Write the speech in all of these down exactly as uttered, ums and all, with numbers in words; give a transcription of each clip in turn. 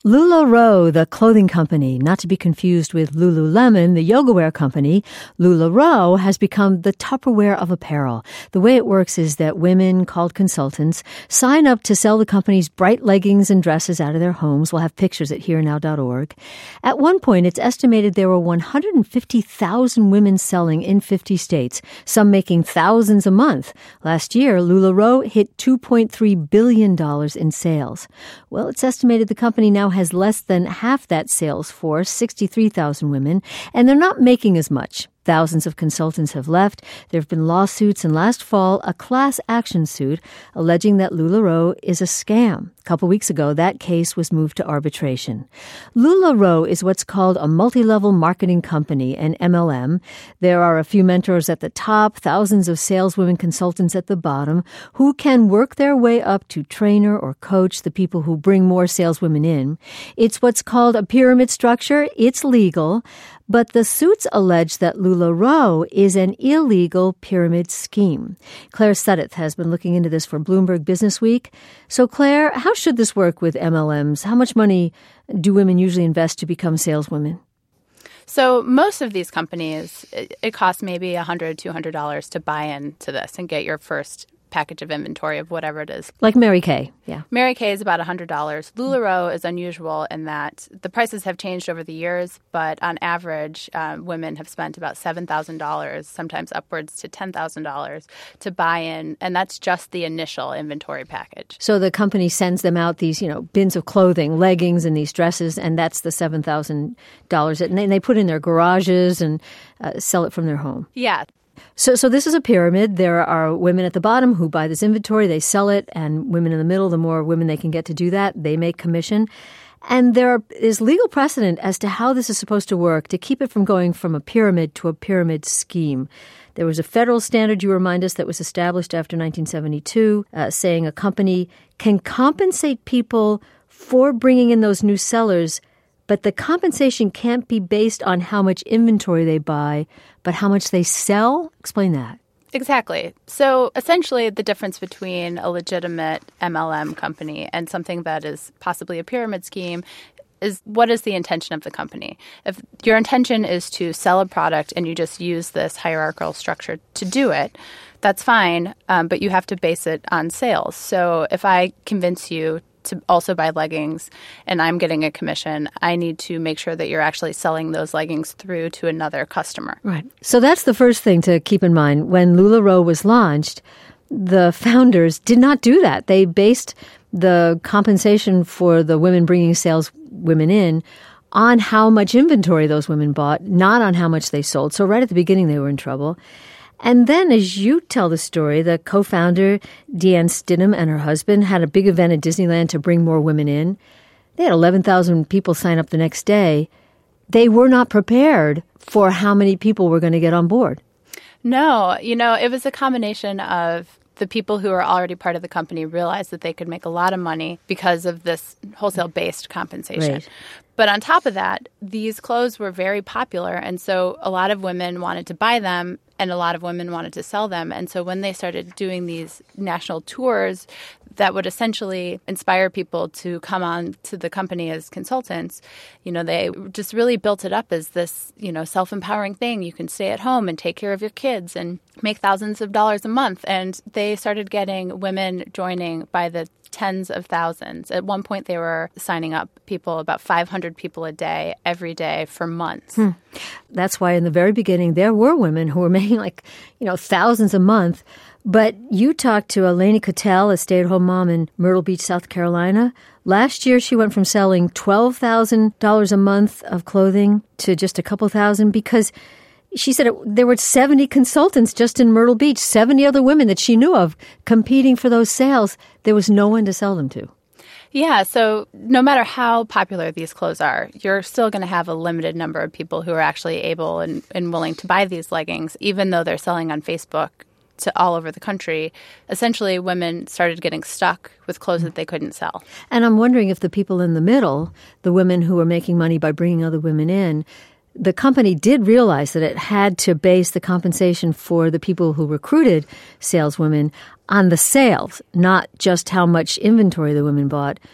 LuLaRoe, the clothing company, not to be confused with Lululemon, the yoga-wear company, LuLaRoe has become the Tupperware of apparel. The way it works is that women, called consultants, sign up to sell the company's bright leggings and dresses out of their homes. We'll have pictures at here now dot org. At one point, it's estimated there were one hundred fifty thousand women selling in fifty states, some making thousands a month. Last year, LuLaRoe hit two point three billion dollars in sales. Well, it's estimated the company now has less than half that sales force, sixty-three thousand women, and they're not making as much. Thousands of consultants have left. There have been lawsuits, and last fall, a class action suit alleging that LuLaRoe is a scam. A couple weeks ago, that case was moved to arbitration. LuLaRoe is what's called a multi-level marketing company, an M L M. There are a few mentors at the top, thousands of saleswomen consultants at the bottom, who can work their way up to trainer or coach the people who bring more saleswomen in. It's what's called a pyramid structure. It's legal. But the suits allege that LuLaRoe is an illegal pyramid scheme. Claire Sudduth has been looking into this for Bloomberg Businessweek. So, Claire, how should this work with M L Ms? How much money do women usually invest to become saleswomen? So most of these companies, it, it costs maybe one hundred dollars, two hundred dollars to buy into this and get your first package of inventory of whatever it is. Like Mary Kay, yeah. Mary Kay is about one hundred dollars. LuLaRoe is unusual in that the prices have changed over the years, but on average, um, women have spent about seven thousand dollars, sometimes upwards to ten thousand dollars to buy in, and that's just the initial inventory package. So the company sends them out these, you know, bins of clothing, leggings and these dresses, and that's the seven thousand dollars. And they, they put in their garages and uh, sell it from their home. Yeah. So so this is a pyramid. There are women at the bottom who buy this inventory, they sell it, and women in the middle, the more women they can get to do that, they make commission. And there is legal precedent as to how this is supposed to work to keep it from going from a pyramid to a pyramid scheme. There was a federal standard, you remind us, that was established after nineteen seventy-two, uh, saying a company can compensate people for bringing in those new sellers, but the compensation can't be based on how much inventory they buy, but how much they sell? Explain that. Exactly. So essentially the difference between a legitimate M L M company and something that is possibly a pyramid scheme is what is the intention of the company. If your intention is to sell a product and you just use this hierarchical structure to do it, that's fine, um, but you have to base it on sales. So if I convince you to also buy leggings and I'm getting a commission, I need to make sure that you're actually selling those leggings through to another customer. Right. So that's the first thing to keep in mind. When LuLaRoe was launched, the founders did not do that. They based the compensation for the women bringing sales women in on how much inventory those women bought, not on how much they sold. So right at the beginning, they were in trouble. And then, as you tell the story, the co-founder, Deanne Stidham, and her husband had a big event at Disneyland to bring more women in. They had eleven thousand people sign up the next day. They were not prepared for how many people were going to get on board. No, you know, it was a combination of the people who are already part of the company realized that they could make a lot of money because of this wholesale-based compensation. Right. But on top of that, these clothes were very popular, and so a lot of women wanted to buy them, and a lot of women wanted to sell them. And so when they started doing these national tours that would essentially inspire people to come on to the company as consultants, you know, they just really built it up as this, you know, self-empowering thing. You can stay at home and take care of your kids and make thousands of dollars a month. And they started getting women joining by the tens of thousands. At one point, they were signing up people, about five hundred people a day, every day for months. Hmm. That's why in the very beginning, there were women who were making like, you know, thousands a month. But you talked to Eleni Kotel, a stay-at-home mom in Myrtle Beach, South Carolina. Last year, she went from selling twelve thousand dollars a month of clothing to just a couple thousand because she said it, there were seventy consultants just in Myrtle Beach, seventy other women that she knew of competing for those sales. There was no one to sell them to. Yeah, so no matter how popular these clothes are, you're still going to have a limited number of people who are actually able and, and willing to buy these leggings, even though they're selling on Facebook to all over the country. Essentially, women started getting stuck with clothes that they couldn't sell. And I'm wondering if the people in the middle, the women who were making money by bringing other women in, the company did realize that it had to base the compensation for the people who recruited saleswomen on the sales, not just how much inventory the women bought.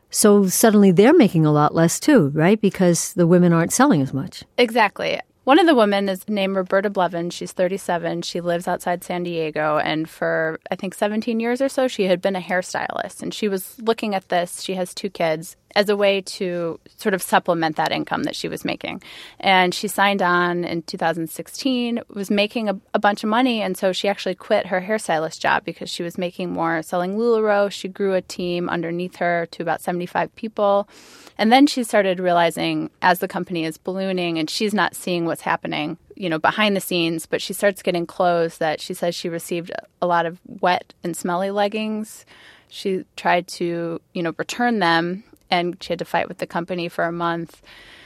So suddenly they're making a lot less too, right? Because the women aren't selling as much. Exactly. One of the women is named Roberta Blevin. She's thirty-seven. She lives outside San Diego. And for, I think, seventeen years or so, she had been a hairstylist. And she was looking at this. She has two kids as a way to sort of supplement that income that she was making. And she signed on in two thousand sixteen, was making a, a bunch of money. And so she actually quit her hairstylist job because she was making more selling LuLaRoe. She grew a team underneath her to about seventy-five people. And then she started realizing as the company is ballooning and she's not seeing what's happening, you know, behind the scenes, but she starts getting clothes that she says she received a lot of wet and smelly leggings. She tried to, you know, return them, and she had to fight with the company for a month.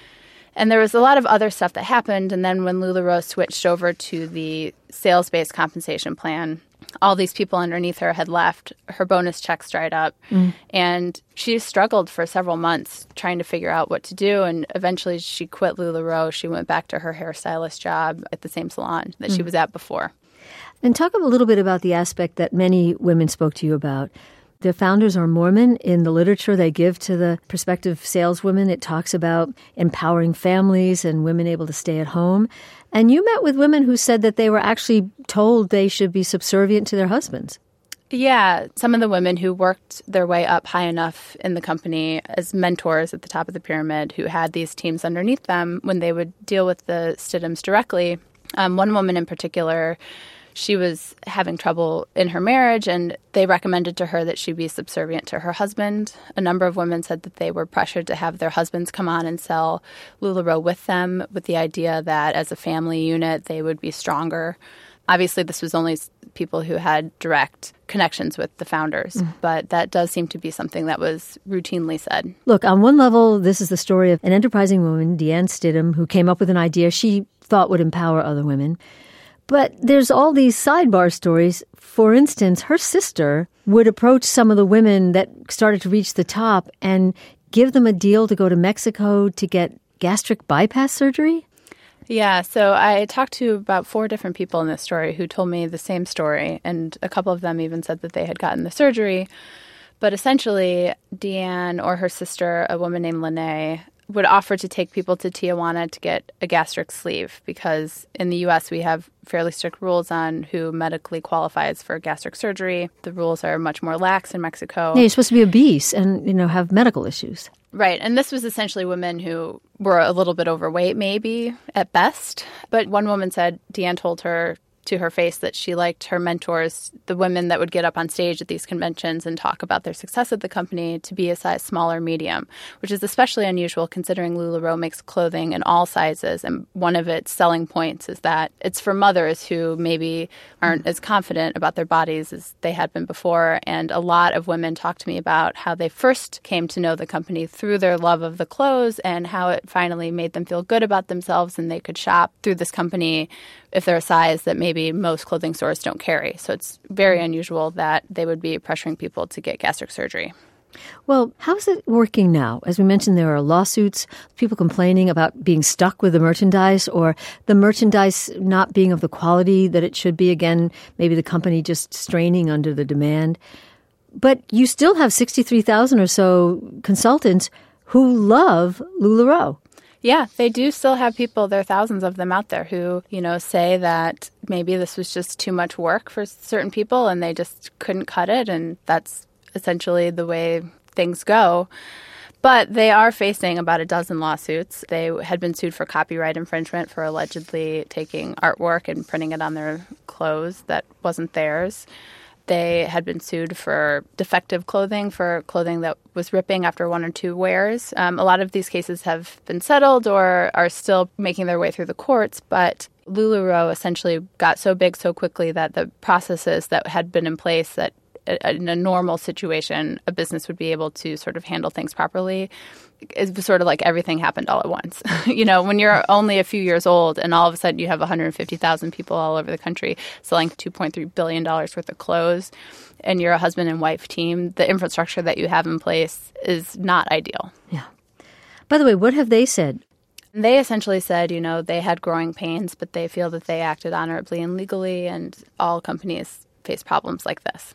And there was a lot of other stuff that happened. And then when LuLaRoe switched over to the sales-based compensation plan, all these people underneath her had left. Her bonus checks dried up. Mm. And she struggled for several months trying to figure out what to do. And eventually she quit LuLaRoe. She went back to her hairstylist job at the same salon that mm. she was at before. And talk a little bit about the aspect that many women spoke to you about. The founders are Mormon. In the literature they give to the prospective saleswomen, it talks about empowering families and women able to stay at home. And you met with women who said that they were actually told they should be subservient to their husbands. Yeah, some of the women who worked their way up high enough in the company as mentors at the top of the pyramid who had these teams underneath them when they would deal with the Stidhams directly. Um, one woman in particular, she was having trouble in her marriage, and they recommended to her that she be subservient to her husband. A number of women said that they were pressured to have their husbands come on and sell LuLaRoe with them, with the idea that as a family unit, they would be stronger. Obviously, this was only people who had direct connections with the founders, mm. but that does seem to be something that was routinely said. Look, on one level, this is the story of an enterprising woman, Deanne Stidham, who came up with an idea she thought would empower other women. But there's all these sidebar stories. For instance, her sister would approach some of the women that started to reach the top and give them a deal to go to Mexico to get gastric bypass surgery. Yeah, so I talked to about four different people in this story who told me the same story, and a couple of them even said that they had gotten the surgery. But essentially, Deanne or her sister, a woman named Lene, would offer to take people to Tijuana to get a gastric sleeve because in the U S we have fairly strict rules on who medically qualifies for gastric surgery. The rules are much more lax in Mexico. Yeah, you're supposed to be obese and, you know, have medical issues. Right. And this was essentially women who were a little bit overweight, maybe, at best. But one woman said Deanne told her to her face that she liked her mentors, the women that would get up on stage at these conventions and talk about their success at the company, to be a size smaller medium, which is especially unusual considering LuLaRoe makes clothing in all sizes. And one of its selling points is that it's for mothers who maybe aren't as confident about their bodies as they had been before. And a lot of women talk to me about how they first came to know the company through their love of the clothes and how it finally made them feel good about themselves and they could shop through this company if they're a size that maybe most clothing stores don't carry. So it's very unusual that they would be pressuring people to get gastric surgery. Well, how's it working now? As we mentioned, there are lawsuits, people complaining about being stuck with the merchandise or the merchandise not being of the quality that it should be. Again, maybe the company just straining under the demand. But you still have sixty-three thousand or so consultants who love LuLaRoe. Yeah, they do still have people, there are thousands of them out there who, you know, say that maybe this was just too much work for certain people and they just couldn't cut it, and that's essentially the way things go. But they are facing about a dozen lawsuits. They had been sued for copyright infringement for allegedly taking artwork and printing it on their clothes that wasn't theirs. They had been sued for defective clothing, for clothing that was ripping after one or two wears. Um, a lot of these cases have been settled or are still making their way through the courts, but LuLaRoe essentially got so big so quickly that the processes that had been in place that in a normal situation, a business would be able to sort of handle things properly. It's sort of like everything happened all at once. You know, when you're only a few years old and all of a sudden you have one hundred fifty thousand people all over the country selling two point three billion dollars worth of clothes and you're a husband and wife team, the infrastructure that you have in place is not ideal. Yeah. By the way, what have they said? They essentially said, you know, they had growing pains, but they feel that they acted honorably and legally, and all companies face problems like this.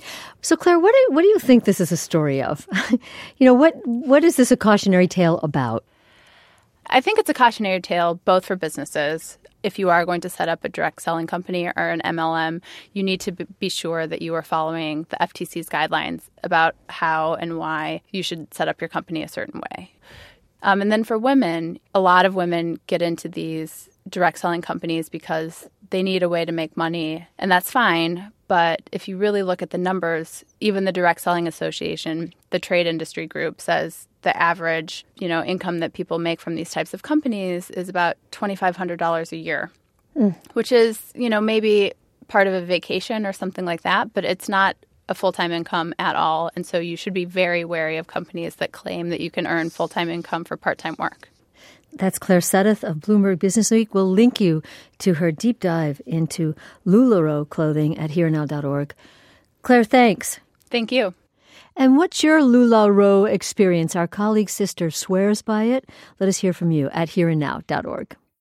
So, Claire, what do, what do you think this is a story of? you know, what what is this a cautionary tale about? I think it's a cautionary tale both for businesses. If you are going to set up a direct selling company or an M L M, you need to be sure that you are following the F T C's guidelines about how and why you should set up your company a certain way. Um, and then for women, a lot of women get into these direct selling companies because they need a way to make money, and that's fine. But if you really look at the numbers, even the Direct Selling Association, the trade industry group, says the average, you know, income that people make from these types of companies is about twenty-five hundred dollars a year, mm. which is, you know, maybe part of a vacation or something like that, but it's not a full-time income at all. And so you should be very wary of companies that claim that you can earn full-time income for part-time work. That's Claire Sudduth of Bloomberg Businessweek. We'll link you to her deep dive into LuLaRoe clothing at here now dot org. Claire, thanks. Thank you. And what's your LuLaRoe experience? Our colleague sister swears by it. Let us hear from you at here and now dot org.